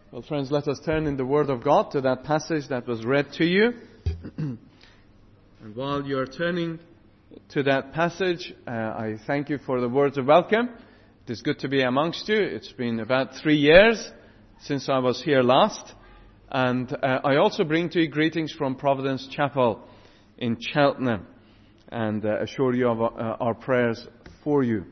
Well, friends, let us turn in the Word of God to that passage that was read to you. And while you are turning to that passage, I thank you for the words of welcome. It is good to be amongst you. It's been about 3 years since I was here last. And I also bring to you greetings from Providence Chapel in Cheltenham and assure you of our prayers for you.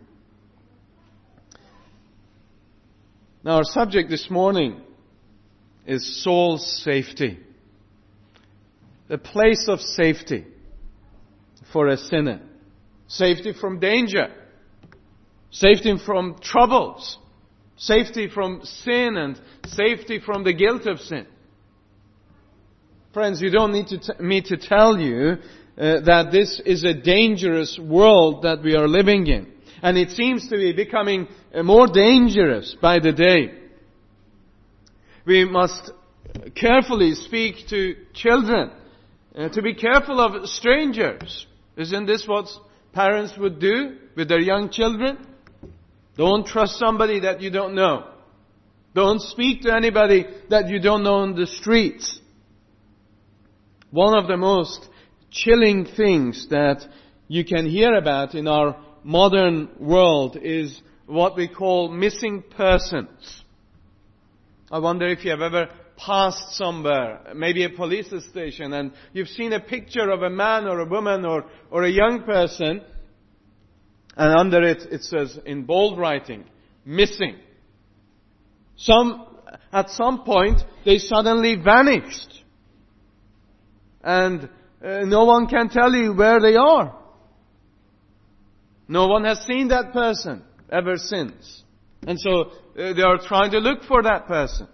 Now, our subject this morning is soul's safety. The place of safety for a sinner. Safety from danger. Safety from troubles. Safety from sin and safety from the guilt of sin. Friends, you don't need me to tell you that this is a dangerous world that we are living in. And it seems to be becoming more dangerous by the day. We must carefully speak to children, to be careful of strangers. Isn't this what parents would do with their young children? Don't trust somebody that you don't know. Don't speak to anybody that you don't know on the streets. One of the most chilling things that you can hear about in our modern world is what we call missing persons. I wonder if you have ever passed somewhere, maybe a police station, and you've seen a picture of a man or a woman or a young person, and under it says in bold writing, missing. At some point, they suddenly vanished. And no one can tell you where they are. No one has seen that person ever since. And so they are trying to look for that person.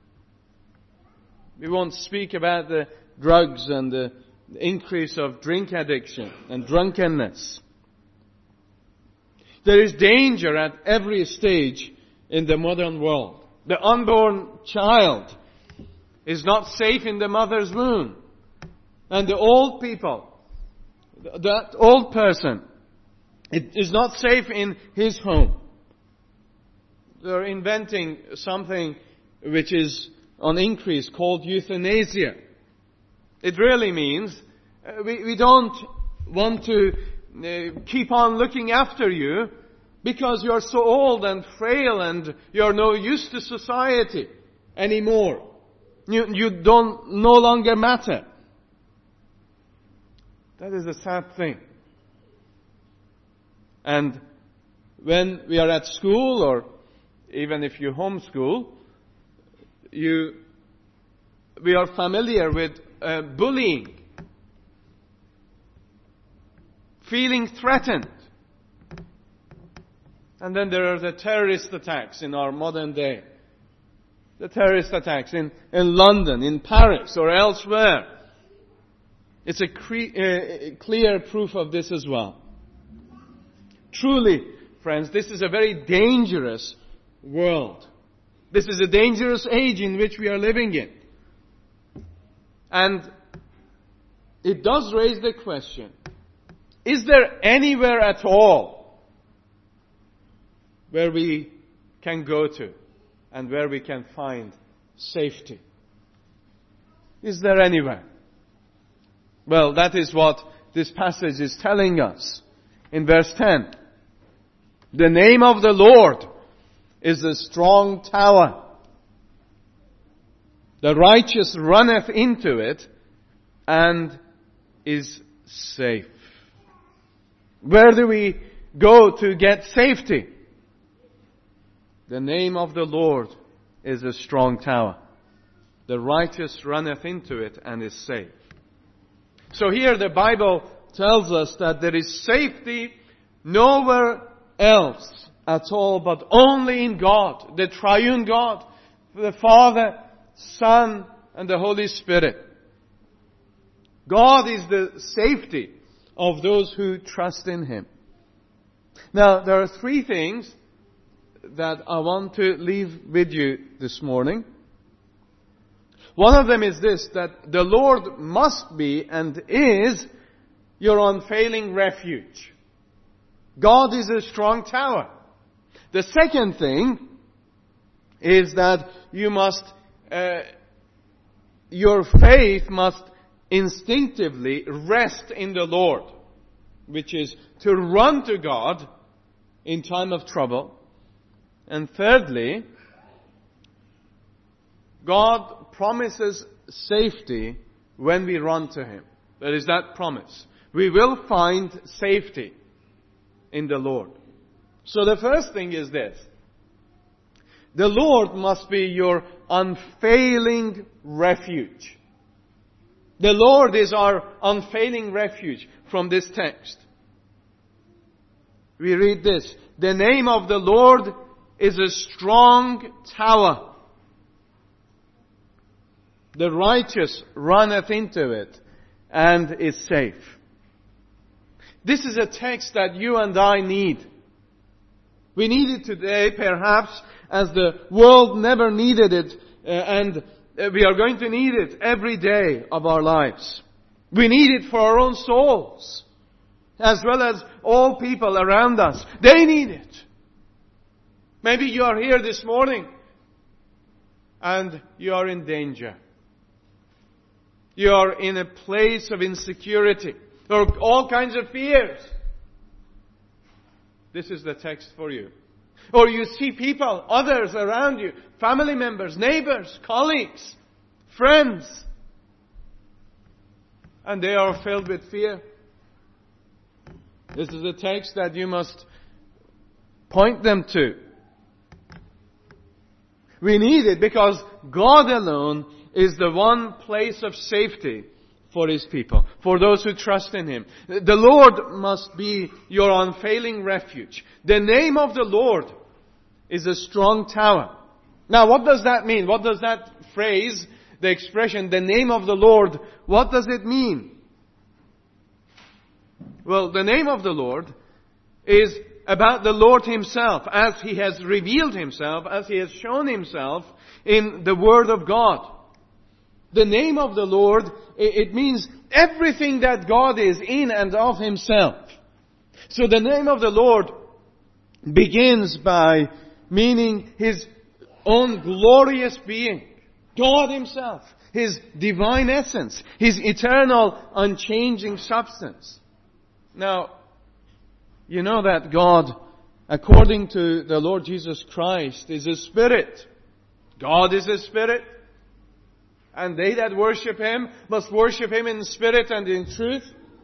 We won't speak about the drugs and the increase of drink addiction and drunkenness. There is danger at every stage in the modern world. The unborn child is not safe in the mother's womb. And the old people, that old person, it is not safe in his home. They're inventing something which is on increase called euthanasia. It really means we don't want to keep on looking after you because you're so old and frail and you're no use to society anymore. You don't no longer matter. That is a sad thing. And when we are at school, or even if you homeschool, we are familiar with bullying, feeling threatened. And then there are the terrorist attacks in our modern day. The terrorist attacks in London, in Paris, or elsewhere. It's a clear proof of this as well. Truly, friends, this is a very dangerous world. This is a dangerous age in which we are living in. And it does raise the question, is there anywhere at all where we can go to and where we can find safety? Is there anywhere? Well, that is what this passage is telling us. In verse 10, the name of the Lord is a strong tower. The righteous runneth into it and is safe. Where do we go to get safety? The name of the Lord is a strong tower. The righteous runneth into it and is safe. So here the Bible tells us that there is safety nowhere else at all, but only in God, the triune God, the Father, Son, and the Holy Spirit. God is the safety of those who trust in Him. Now, there are 3 things that I want to leave with you this morning. One of them is this, that the Lord must be and is your unfailing refuge. God is a strong tower. The second thing is that you must your faith must instinctively rest in the Lord, which is to run to God in time of trouble. And thirdly, God promises safety when we run to Him. There is that promise. We will find safety in the Lord. So the first thing is this. The Lord must be your unfailing refuge. The Lord is our unfailing refuge from this text. We read this. The name of the Lord is a strong tower. The righteous runneth into it and is safe. This is a text that you and I need. We need it today, perhaps, as the world never needed it, and we are going to need it every day of our lives. We need it for our own souls, as well as all people around us. They need it. Maybe you are here this morning, and you are in danger. You are in a place of insecurity, or all kinds of fears. This is the text for you. Or you see people, others around you, family members, neighbors, colleagues, friends, and they are filled with fear. This is the text that you must point them to. We need it because God alone is the one place of safety for His people, for those who trust in Him. The Lord must be your unfailing refuge. The name of the Lord is a strong tower. Now, what does that mean? What does that phrase, the expression, the name of the Lord, what does it mean? Well, the name of the Lord is about the Lord Himself, as He has revealed Himself, as He has shown Himself in the Word of God. The name of the Lord, it means everything that God is in and of Himself. So the name of the Lord begins by meaning His own glorious being. God Himself. His divine essence. His eternal, unchanging substance. Now, you know that God, according to the Lord Jesus Christ, is a Spirit. God is a Spirit. And they that worship Him must worship Him in spirit and in truth.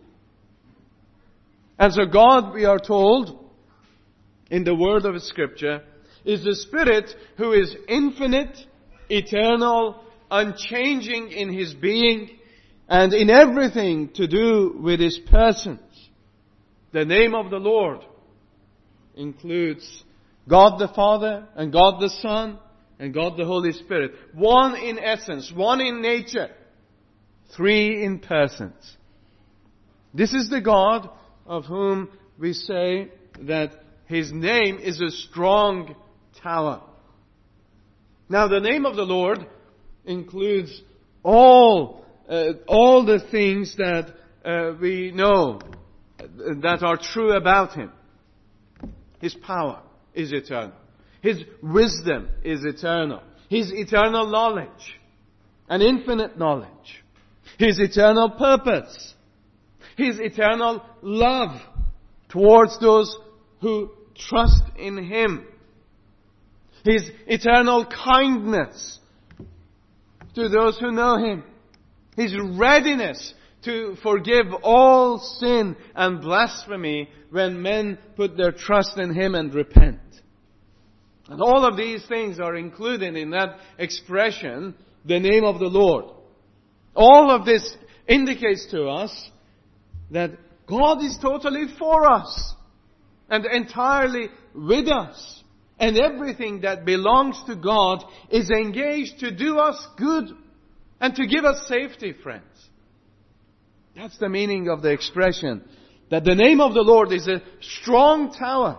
And so God, we are told, in the word of Scripture, is the Spirit who is infinite, eternal, unchanging in His being, and in everything to do with His persons. The name of the Lord includes God the Father, and God the Son, and God the Holy Spirit. One in essence, one in nature, three in persons. This is the God of whom we say that His name is a strong tower. Now, the name of the Lord includes all the things that we know that are true about Him. His power is eternal. His wisdom is eternal. His eternal knowledge and infinite knowledge. His eternal purpose. His eternal love towards those who trust in Him. His eternal kindness to those who know Him. His readiness to forgive all sin and blasphemy when men put their trust in Him and repent. And all of these things are included in that expression, the name of the Lord. All of this indicates to us that God is totally for us and entirely with us. And everything that belongs to God is engaged to do us good and to give us safety, friends. That's the meaning of the expression, that the name of the Lord is a strong tower.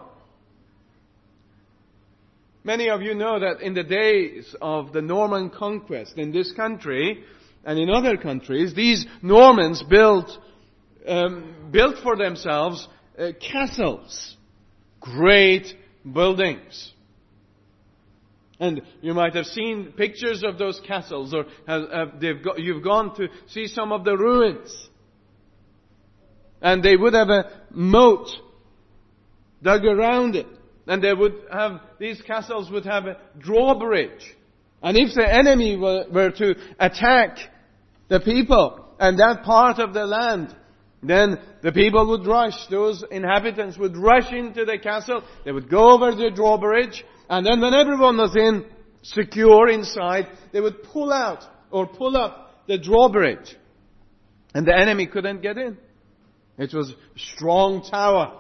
Many of you know that in the days of the Norman conquest in this country and in other countries, these Normans built for themselves castles, great buildings. And you might have seen pictures of those castles, or you've gone to see some of the ruins. And they would have a moat dug around it. And these castles would have a drawbridge. And if the enemy were to attack the people and that part of the land, then the people would rush. Those inhabitants would rush into the castle. They would go over the drawbridge. And then when everyone was secure inside, they would pull out or pull up the drawbridge. And the enemy couldn't get in. It was a strong tower.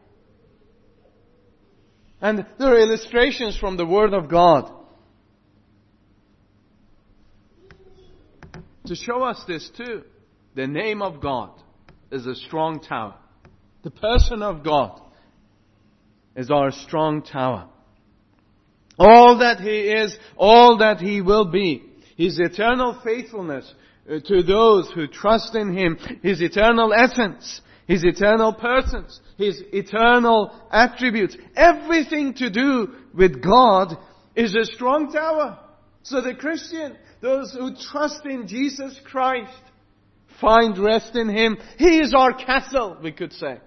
And there are illustrations from the Word of God to show us this too. The name of God is a strong tower. The person of God is our strong tower. All that He is, all that He will be, His eternal faithfulness to those who trust in Him, His eternal essence, His eternal persons, His eternal attributes, everything to do with God is a strong tower. So the Christian, those who trust in Jesus Christ, find rest in Him. He is our castle, we could say.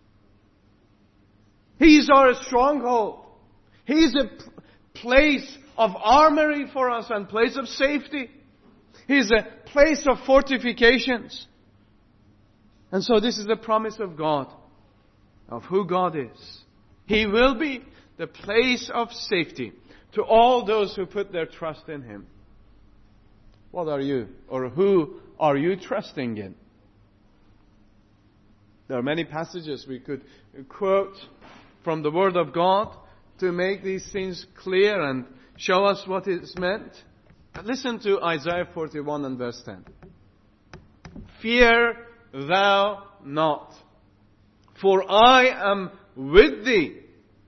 He is our stronghold. He is a place of armory for us and place of safety. He is a place of fortifications. And so this is the promise of God, of who God is. He will be the place of safety to all those who put their trust in Him. What are you, or who are you trusting in? There are many passages we could quote from the Word of God to make these things clear and show us what is meant. Listen to Isaiah 41 and verse 10. Fear thou not, for I am with thee.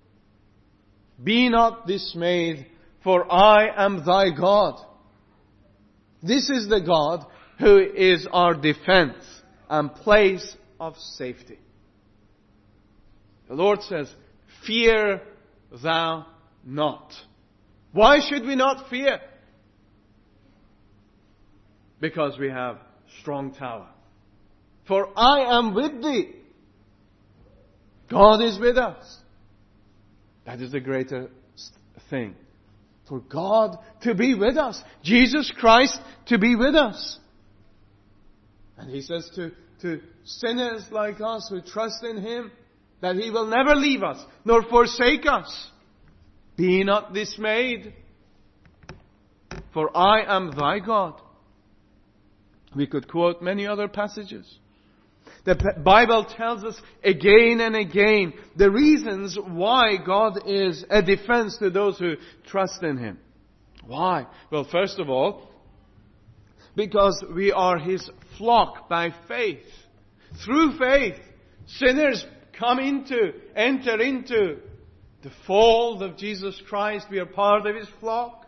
Be not dismayed, for I am thy God. This is the God who is our defense and place of safety. The Lord says, fear thou not. Why should we not fear? Because we have strong tower. For I am with thee. God is with us. That is the greatest thing. For God to be with us. Jesus Christ to be with us. And He says to sinners like us who trust in Him, that He will never leave us, nor forsake us. Be not dismayed, for I am thy God. We could quote many other passages. The Bible tells us again and again the reasons why God is a defense to those who trust in Him. Why? Well, first of all, because we are His flock by faith. Through faith, sinners enter into the fold of Jesus Christ. We are part of His flock.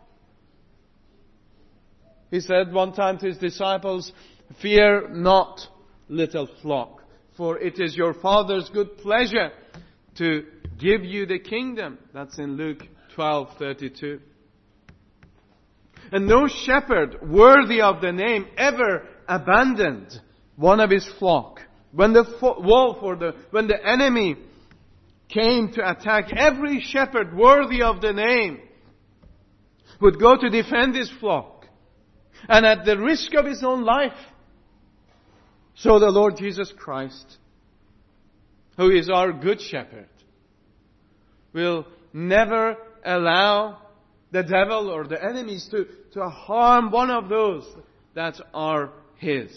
He said one time to His disciples, fear not, little flock, for it is your Father's good pleasure to give you the kingdom. That's in Luke 12:32. And no shepherd worthy of the name ever abandoned one of his flock. When the wolf or when the enemy came to attack, every shepherd worthy of the name would go to defend his flock. And at the risk of his own life. So the Lord Jesus Christ, who is our good shepherd, will never allow the devil or the enemies to harm one of those that are His.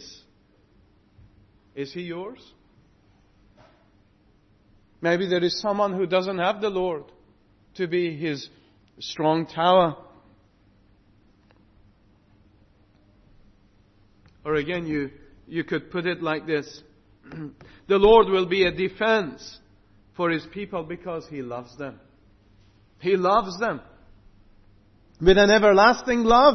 Is He yours? Maybe there is someone who doesn't have the Lord to be his strong tower. Or again, you could put it like this. The Lord will be a defense for His people because He loves them. He loves them with an everlasting love.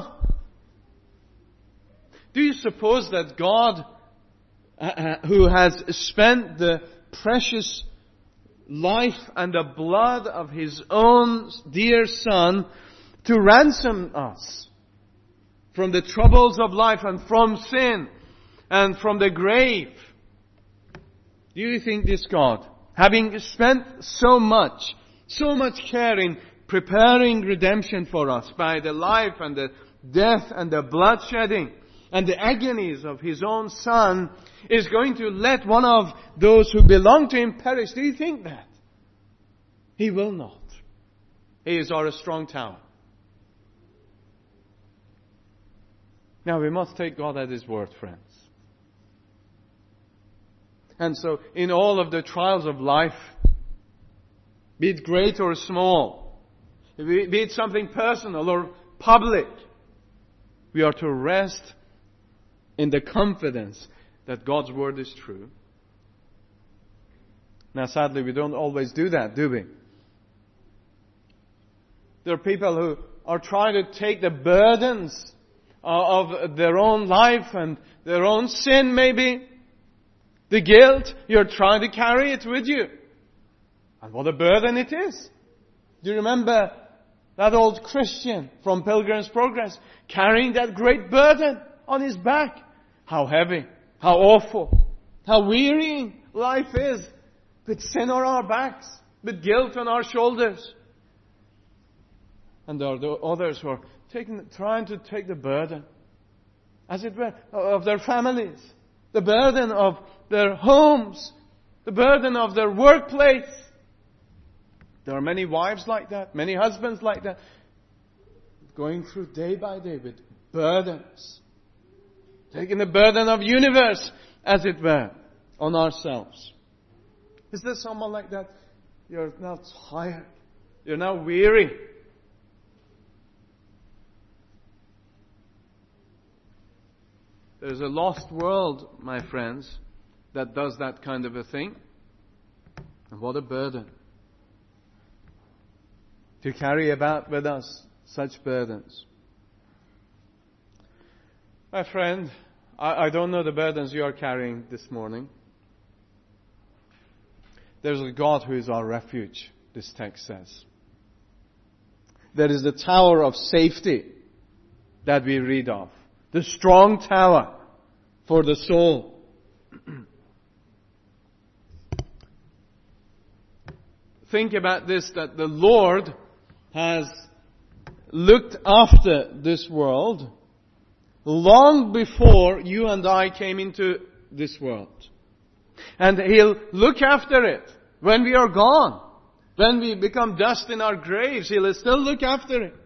Do you suppose that God, who has spent the precious life and the blood of His own dear Son to ransom us from the troubles of life and from sin and from the grave. Do you think this God, having spent so much care in preparing redemption for us by the life and the death and the bloodshedding and the agonies of His own Son, is going to let one of those who belong to Him perish? Do you think that? He will not. He is our strong tower. Now we must take God at His word, friends. And so in all of the trials of life, be it great or small, be it something personal or public, we are to rest in the confidence that God's word is true. Now sadly, we don't always do that, do we? There are people who are trying to take the burdens of their own life and their own sin maybe, the guilt, you're trying to carry it with you. And what a burden it is. Do you remember that old Christian from Pilgrim's Progress carrying that great burden on his back? How heavy, how awful, how wearying life is with sin on our backs, with guilt on our shoulders. And there are the others who are trying to take the burden, as it were, of their families, the burden of their homes, the burden of their workplace. There are many wives like that, many husbands like that, going through day by day with burdens, taking the burden of universe, as it were, on ourselves. Is there someone like that? You're now tired. You're now weary. There's a lost world, my friends, that does that kind of a thing. And what a burden to carry about with us such burdens. My friend, I don't know the burdens you are carrying this morning. There's a God who is our refuge, this text says. There is the tower of safety that we read of. The strong tower for the soul. Think about this, that the Lord has looked after this world long before you and I came into this world. And He'll look after it when we are gone. When we become dust in our graves, He'll still look after it.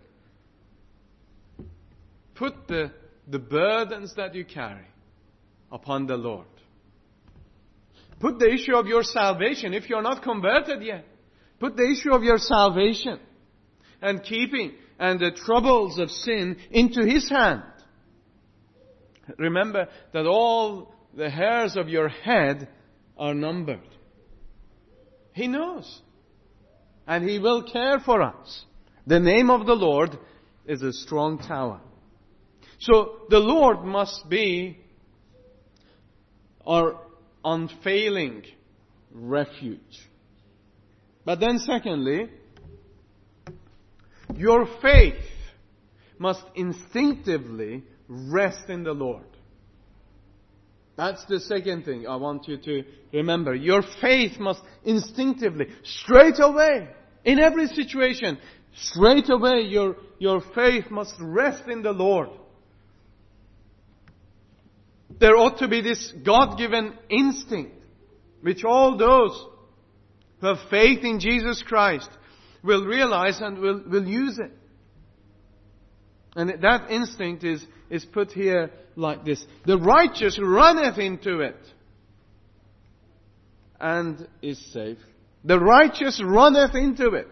Put the burdens that you carry upon the Lord. Put the issue of your salvation, if you're not converted yet, put the issue of your salvation and keeping and the troubles of sin into His hand. Remember that all the hairs of your head are numbered. He knows. And He will care for us. The name of the Lord is a strong tower. So the Lord must be our unfailing refuge. But then secondly, your faith must instinctively rest in the Lord. That's the second thing I want you to remember. Your faith must instinctively, straight away, in every situation, straight away your faith must rest in the Lord. There ought to be this God-given instinct, which all those who have faith in Jesus Christ will realize and will use it. And that instinct is put here like this. The righteous runneth into it and is safe. The righteous runneth into it.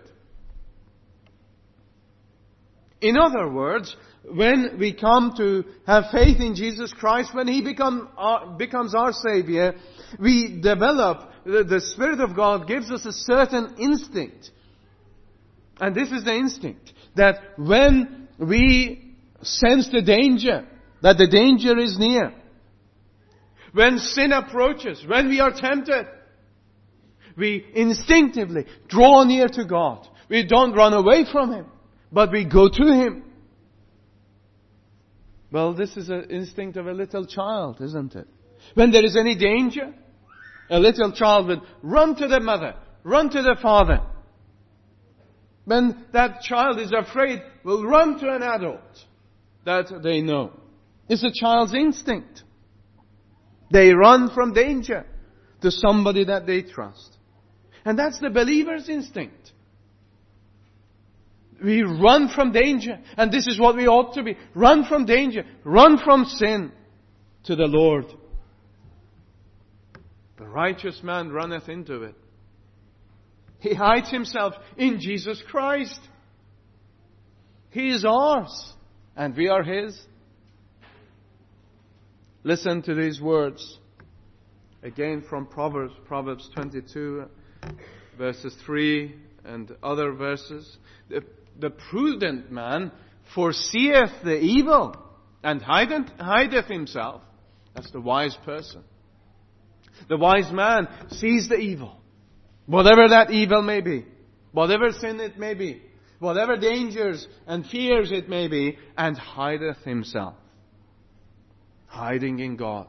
In other words, when we come to have faith in Jesus Christ, when He becomes our Savior, we develop, the Spirit of God gives us a certain instinct. And this is the instinct, that when we sense the danger, that the danger is near, when sin approaches, when we are tempted, we instinctively draw near to God. We don't run away from Him, but we go to Him. Well, this is an instinct of a little child, isn't it? When there is any danger, a little child would run to the mother, run to the father. When that child is afraid, will run to an adult that they know. It's a child's instinct. They run from danger to somebody that they trust. And that's the believer's instinct. We run from danger. And this is what we ought to be. Run from danger. Run from sin to the Lord. The righteous man runneth into it. He hides himself in Jesus Christ. He is ours, and we are His. Listen to these words. Again from Proverbs 22, verses 3 and other verses. The prudent man foreseeth the evil and hideth himself. That's the wise person. The wise man sees the evil, whatever that evil may be, whatever sin it may be, whatever dangers and fears it may be, and hideth himself. Hiding in God.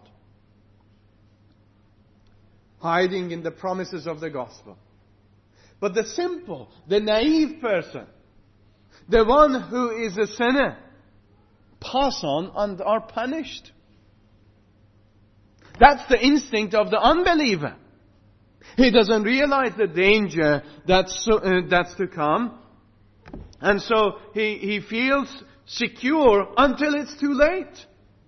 Hiding in the promises of the gospel. But the simple, the naive person, the one who is a sinner, pass on and are punished. That's the instinct of the unbeliever. He doesn't realize the danger that's to come. And so he feels secure until it's too late.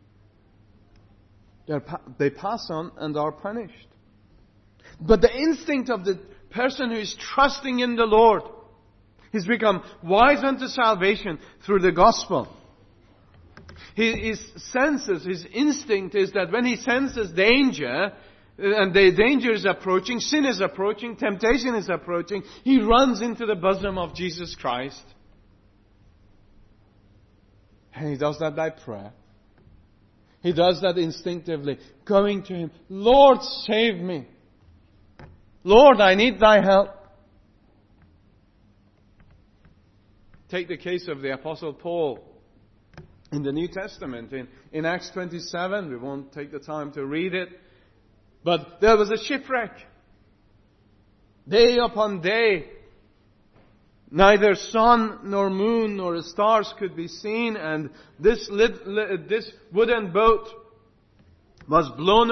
They pass on and are punished. But the instinct of the person who is trusting in the Lord, he's become wise unto salvation through the gospel. His instinct is that when he senses danger, and the danger is approaching, sin is approaching, temptation is approaching, he runs into the bosom of Jesus Christ. And he does that by prayer. He does that instinctively, going to Him, Lord, save me. Lord, I need Thy help. Take the case of the Apostle Paul in the New Testament. In Acts 27, we won't take the time to read it, but there was a shipwreck. Day upon day, neither sun nor moon nor stars could be seen, and this wooden boat was blown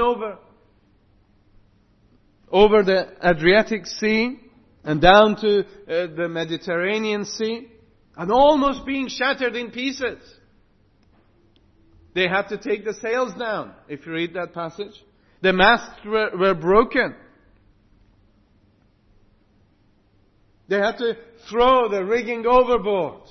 over the Adriatic Sea and down to the Mediterranean Sea, and almost being shattered in pieces. They had to take the sails down, if you read that passage. The masts were broken. They had to throw the rigging overboard.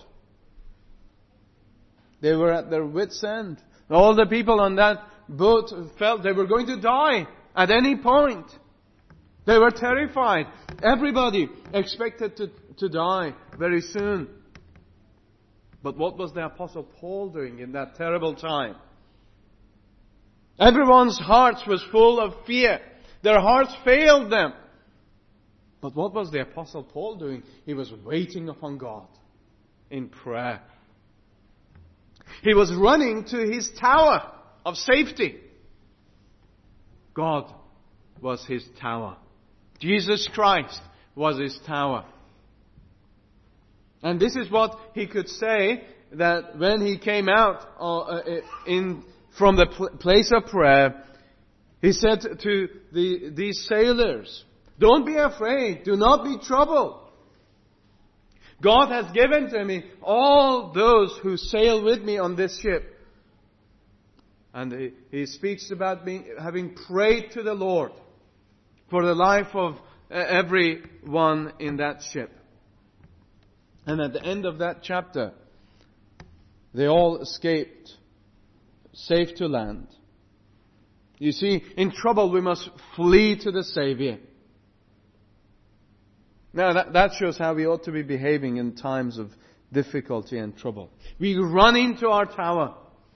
They were at their wits' end. All the people on that boat felt they were going to die at any point. They were terrified. Everybody expected to die very soon. But what was the Apostle Paul doing in that terrible time? Everyone's hearts was full of fear. Their hearts failed them. But what was the Apostle Paul doing? He was waiting upon God in prayer. He was running to his tower of safety. God was his tower. Jesus Christ was his tower. And this is what he could say, that when he came out from the place of prayer, he said to these sailors, don't be afraid, do not be troubled. God has given to me all those who sail with me on this ship. And he speaks about having prayed to the Lord for the life of everyone in that ship. And at the end of that chapter, they all escaped, safe to land. You see, in trouble we must flee to the Savior. Now that shows how we ought to be behaving in times of difficulty and trouble. We run into our tower.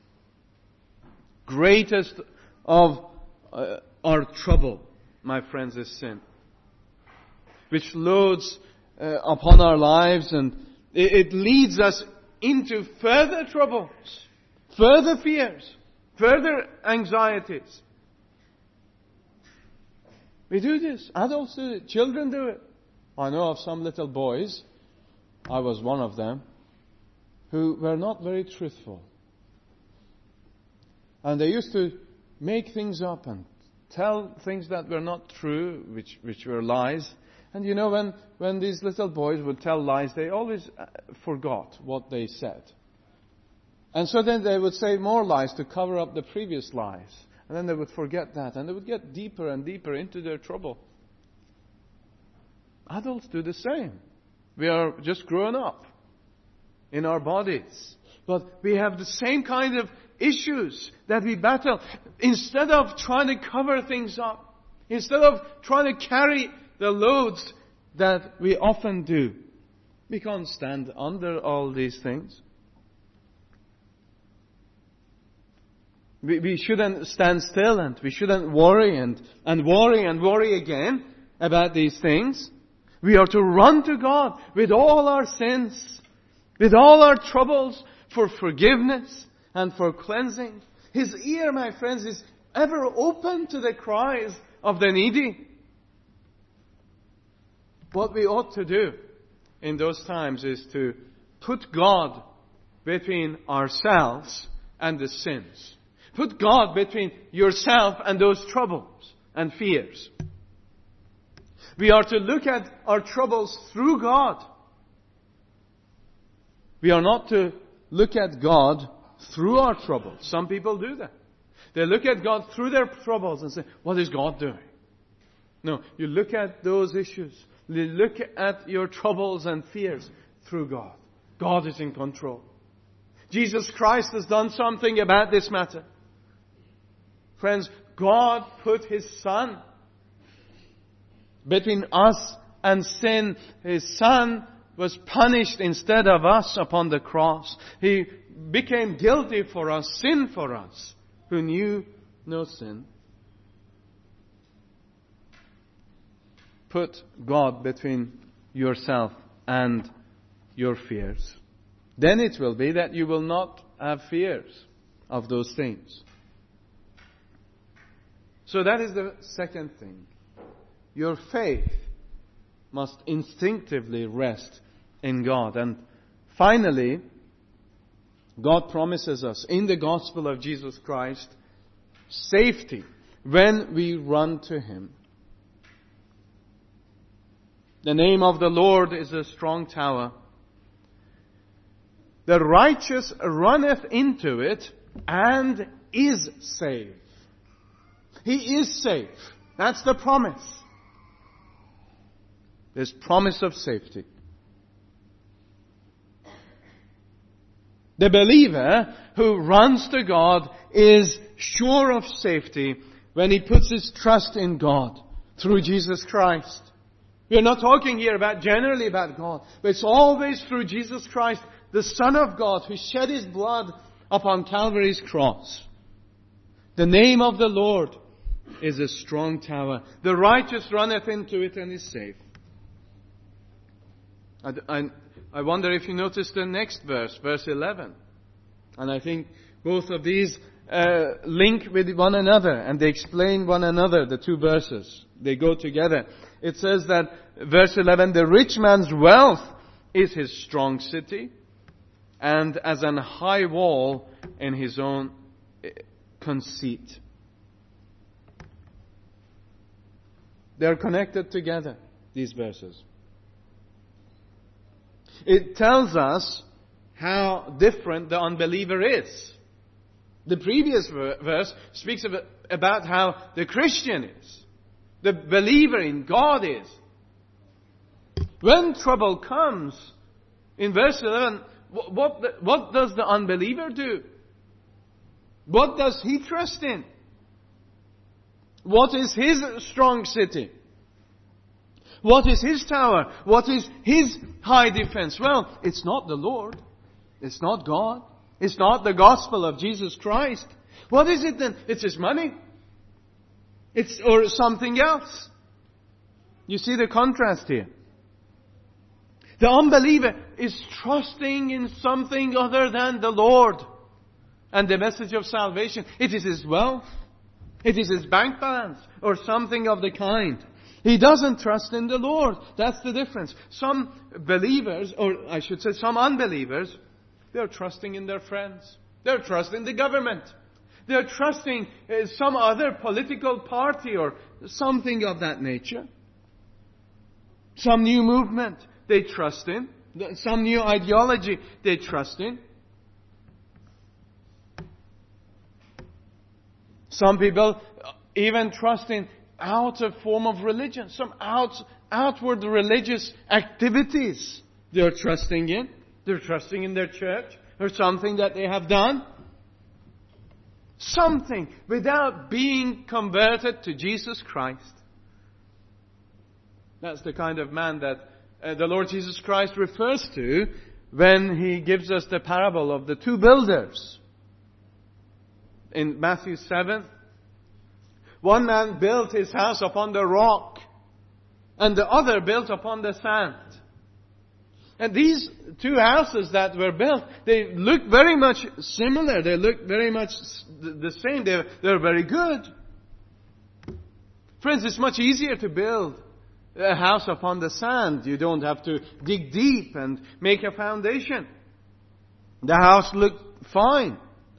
Greatest of our trouble, my friends, is sin, which loads upon our lives and It leads us into further troubles, further fears, further anxieties. We do this. Adults do it. Children do it. I know of some little boys, I was one of them, who were not very truthful. And they used to make things up and tell things that were not true, which were lies. And you know, when these little boys would tell lies, they always forgot what they said. And so then they would say more lies to cover up the previous lies. And then they would forget that. And they would get deeper and deeper into their trouble. Adults do the same. We are just growing up in our bodies. But we have the same kind of issues that we battle. Instead of trying to cover things up, instead of trying to carry the loads that we often do, we can't stand under all these things. We shouldn't stand still, and we shouldn't worry and worry again about these things. We are to run to God with all our sins, with all our troubles, for forgiveness and for cleansing. His ear, my friends, is ever open to the cries of the needy. What we ought to do in those times is to put God between ourselves and the sins. Put God between yourself and those troubles and fears. We are to look at our troubles through God. We are not to look at God through our troubles. Some people do that. They look at God through their troubles and say, what is God doing? No, you look at those issues. You look at your troubles and fears through God. God is in control. Jesus Christ has done something about this matter. Friends, God put His Son between us and sin. His Son was punished instead of us upon the cross. He became guilty for us, sin for us, who knew no sin. Put God between yourself and your fears. Then it will be that you will not have fears of those things. So that is the second thing. Your faith must instinctively rest in God. And finally, God promises us in the gospel of Jesus Christ safety when we run to Him. The name of the Lord is a strong tower. The righteous runneth into it and is safe. He is safe. That's the promise. There's promise of safety. The believer who runs to God is sure of safety when he puts his trust in God through Jesus Christ. We are not talking here generally about God, but it's always through Jesus Christ, the Son of God, who shed His blood upon Calvary's cross. The name of the Lord is a strong tower. The righteous runneth into it and is safe. I wonder if you noticed the next verse, verse 11. And I think both of these link with one another, and they explain one another, the two verses. They go together. It says that, verse 11, the rich man's wealth is his strong city, and as an high wall in his own conceit. They are connected together, these verses. It tells us how different the unbeliever is. The previous verse speaks about how the Christian is. The believer in God is. When trouble comes, in verse 11, what does the unbeliever do? What does he trust in? What is his strong city? What is his tower? What is his high defense? Well, it's not the Lord. It's not God. It's not the gospel of Jesus Christ. What is it then? It's his money. Or something else. You see the contrast here. The unbeliever is trusting in something other than the Lord and the message of salvation, it is his wealth, it is his bank balance, or something of the kind. He doesn't trust in the Lord. That's the difference. Some believers, or I should say some unbelievers, they're trusting in their friends. They're trusting the government. They're trusting some other political party or something of that nature. Some new movement they trust in. Some new ideology they trust in. Some people even trust in outer form of religion. Some outward religious activities they're trusting in. They're trusting in their church or something that they have done. Something without being converted to Jesus Christ. That's the kind of man that the Lord Jesus Christ refers to when He gives us the parable of the two builders. In Matthew 7, one man built his house upon the rock, and the other built upon the sand. And these two houses that were built, they look very much similar. They look very much the same. They're very good. Friends, it's much easier to build a house upon the sand. You don't have to dig deep and make a foundation. The house looked fine.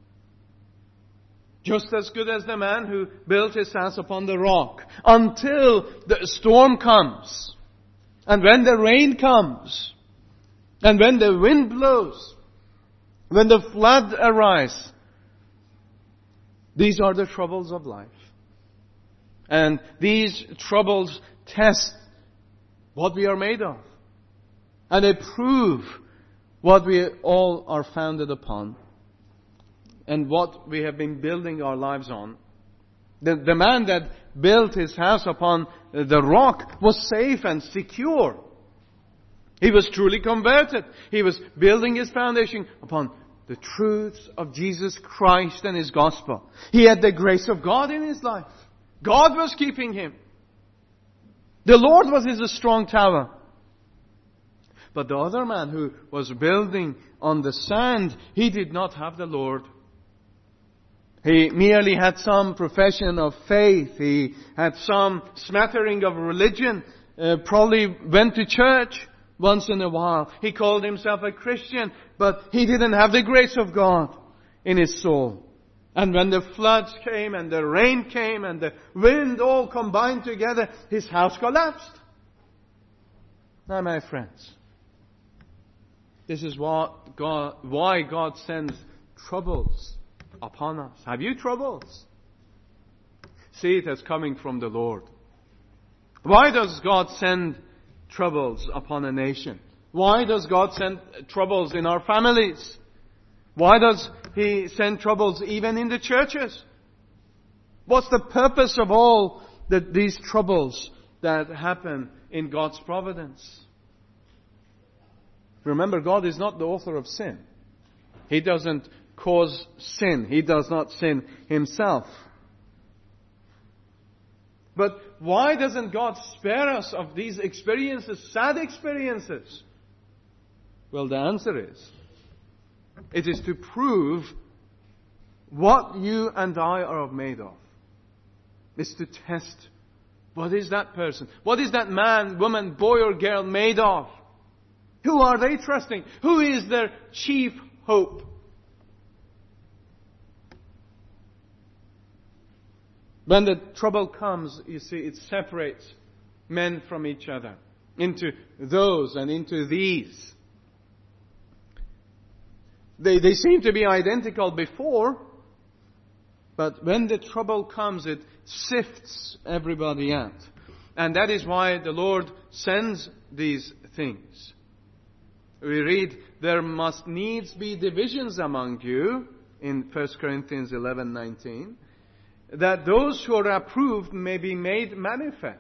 Just as good as the man who built his house upon the rock. Until the storm comes. And when the rain comes. And when the wind blows. When the flood arises. These are the troubles of life. And these troubles test what we are made of. And they prove what we all are founded upon. And what we have been building our lives on. The man that built his house upon the rock was safe and secure. He was truly converted. He was building his foundation upon the truths of Jesus Christ and His gospel. He had the grace of God in his life. God was keeping him. The Lord was his strong tower. But the other man who was building on the sand, he did not have the Lord. He merely had some profession of faith. He had some smattering of religion. Probably went to church once in a while. He called himself a Christian, but he didn't have the grace of God in his soul. And when the floods came and the rain came and the wind all combined together, his house collapsed. Now, my friends, this is why God sends troubles upon us. Have you troubles? See it as coming from the Lord. Why does God send troubles upon a nation? Why does God send troubles in our families? Why does He send troubles even in the churches? What's the purpose of all these troubles that happen in God's providence? Remember, God is not the author of sin. He doesn't cause sin. He does not sin Himself. But why doesn't God spare us of these experiences, sad experiences? Well, the answer is, it is to prove what you and I are made of. It's to test, what is that person? What is that man, woman, boy or girl made of? Who are they trusting? Who is their chief hope? When the trouble comes, you see, it separates men from each other into those and into these. They seem to be identical before, but when the trouble comes, it sifts everybody out. And that is why the Lord sends these things. We read, there must needs be divisions among you, in 1 Corinthians 11:19, that those who are approved may be made manifest.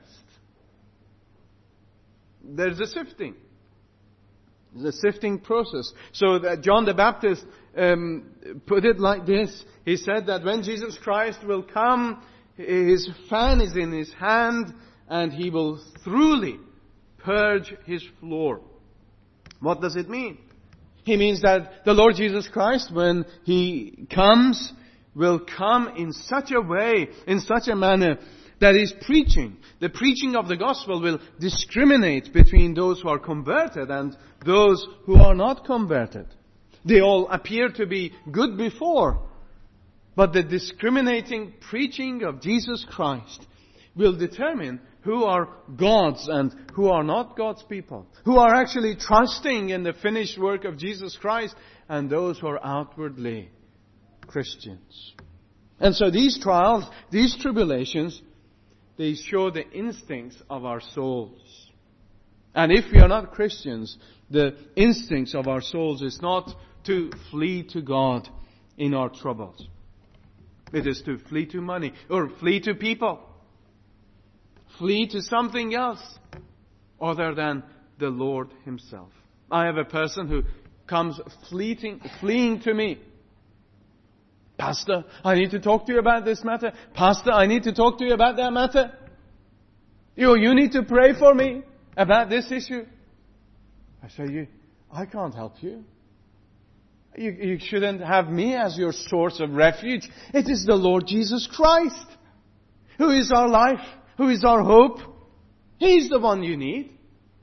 There's a sifting. The sifting process. So that John the Baptist put it like this. He said that when Jesus Christ will come, His fan is in His hand and He will thoroughly purge His floor. What does it mean? He means that the Lord Jesus Christ, when He comes, will come in such a way, in such a manner, that His preaching, the preaching of the gospel, will discriminate between those who are converted and those who are not converted. They all appear to be good before, but the discriminating preaching of Jesus Christ will determine who are God's and who are not God's people, who are actually trusting in the finished work of Jesus Christ, and those who are outwardly Christians. And so these trials, these tribulations, they show the instincts of our souls. And if we are not Christians, the instincts of our souls is not to flee to God in our troubles. It is to flee to money, or flee to people. Flee to something else other than the Lord Himself. I have a person who comes fleeing to me. Pastor, I need to talk to you about this matter. Pastor, I need to talk to you about that matter. You need to pray for me about this issue. I say, I can't help you. You shouldn't have me as your source of refuge. It is the Lord Jesus Christ, who is our life, who is our hope. He's the one you need.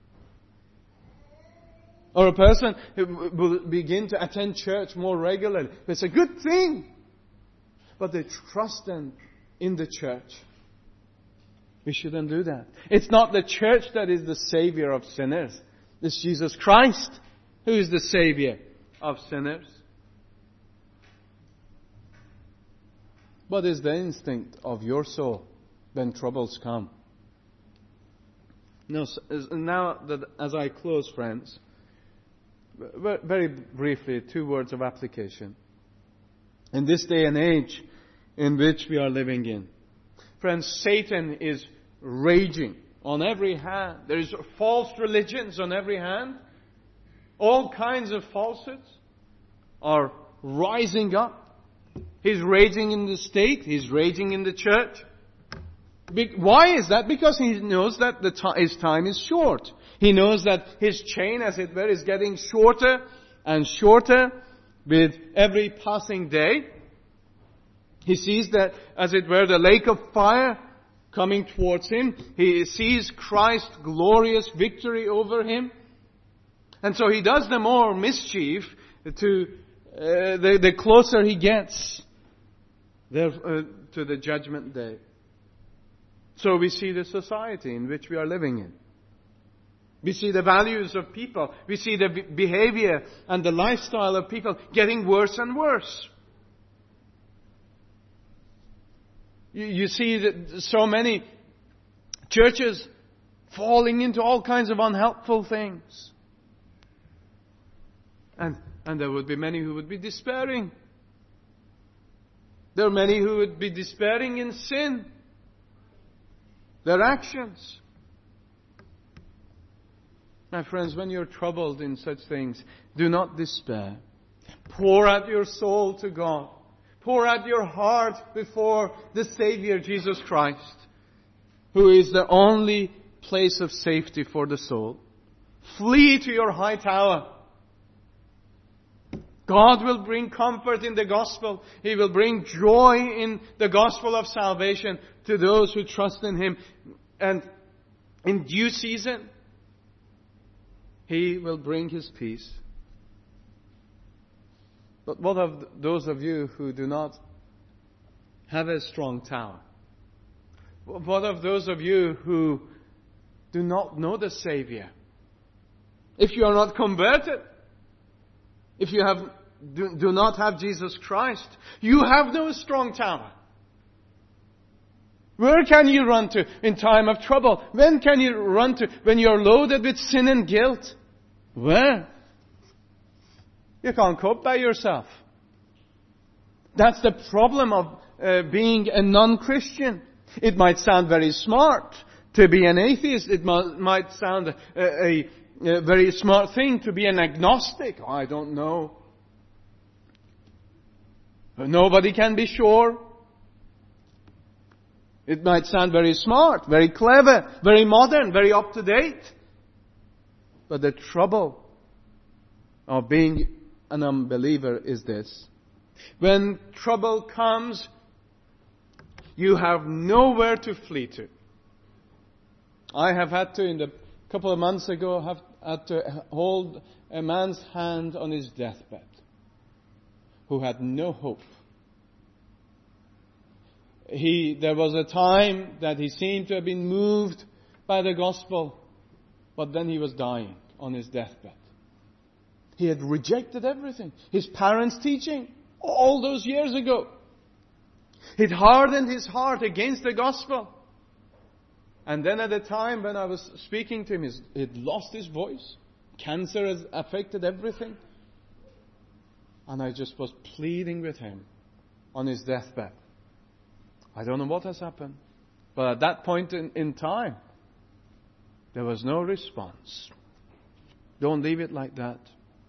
Or a person who will begin to attend church more regularly. It's a good thing. But they trust in the church. We shouldn't do that. It's not the church that is the Savior of sinners. It's Jesus Christ who is the Savior of sinners. What is the instinct of your soul when troubles come? Now that as I close, friends, very briefly, 2 words of application. In this day and age in which we are living in, friends, Satan is raging on every hand. There is false religions on every hand. All kinds of falsehoods are rising up. He's raging in the state. He's raging in the church. Why is that? Because he knows that his time is short. He knows that his chain, as it were, is getting shorter and shorter with every passing day. He sees that, as it were, the lake of fire coming towards him. He sees Christ's glorious victory over him. And so he does the more mischief the closer he gets to the judgment day. So we see the society in which we are living in. We see the values of people. We see the behavior and the lifestyle of people getting worse and worse. You see that so many churches falling into all kinds of unhelpful things. And there would be many who would be despairing. There are many who would be despairing in sin. Their actions. My friends, when you're troubled in such things, do not despair. Pour out your soul to God. Pour out your heart before the Savior Jesus Christ, who is the only place of safety for the soul. Flee to your high tower. God will bring comfort in the gospel. He will bring joy in the gospel of salvation to those who trust in Him. And in due season, He will bring His peace. But what of those of you who do not have a strong tower? What of those of you who do not know the Savior? If you are not converted, if you do not have Jesus Christ, you have no strong tower. Where can you run to in time of trouble? When can you run to when you are loaded with sin and guilt? Where? You can't cope by yourself. That's the problem of being a non-Christian. It might sound very smart to be an atheist. It might sound a very smart thing to be an agnostic. I don't know. Nobody can be sure. It might sound very smart, very clever, very modern, very up to date. But the trouble of being an unbeliever is this. When trouble comes, you have nowhere to flee to. I have had to, a couple of months ago, had to hold a man's hand on his deathbed who had no hope. There was a time that he seemed to have been moved by the gospel, but then he was dying on his deathbed. He had rejected everything. His parents' teaching, all those years ago. He'd hardened his heart against the gospel. And then at the time when I was speaking to him, he'd lost his voice. Cancer has affected everything. And I just was pleading with him on his deathbed. I don't know what has happened. But at that point in time, there was no response. Don't leave it like that.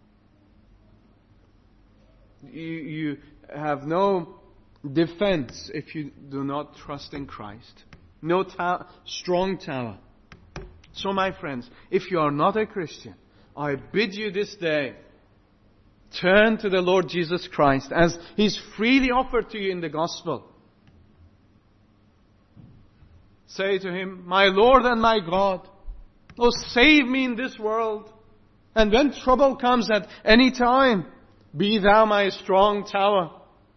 You have no defense if you do not trust in Christ. No strong tower. So my friends, if you are not a Christian, I bid you this day, turn to the Lord Jesus Christ as He's freely offered to you in the gospel. Say to Him, my Lord and my God, oh, save me in this world. And when trouble comes at any time, be Thou my strong tower.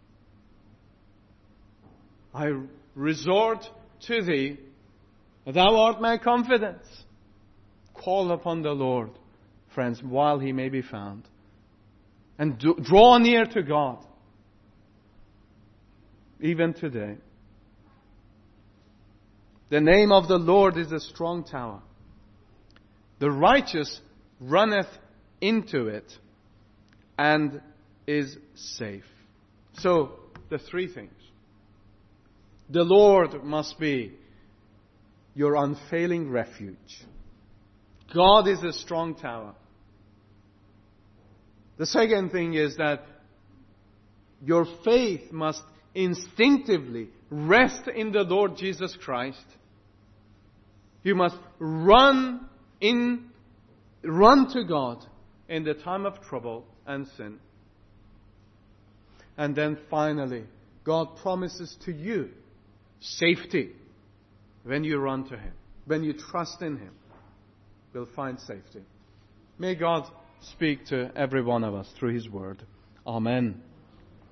I resort to Thee. Thou art my confidence. Call upon the Lord, friends, while He may be found. And draw near to God. Even today. The name of the Lord is a strong tower. The righteous runneth into it and is safe. So, the three things. The Lord must be your unfailing refuge. God is a strong tower. The second thing is that your faith must instinctively rest in the Lord Jesus Christ. You must run to God in the time of trouble and sin. And then finally, God promises to you safety when you run to Him. When you trust in Him, you'll find safety. May God speak to every one of us through His Word. Amen.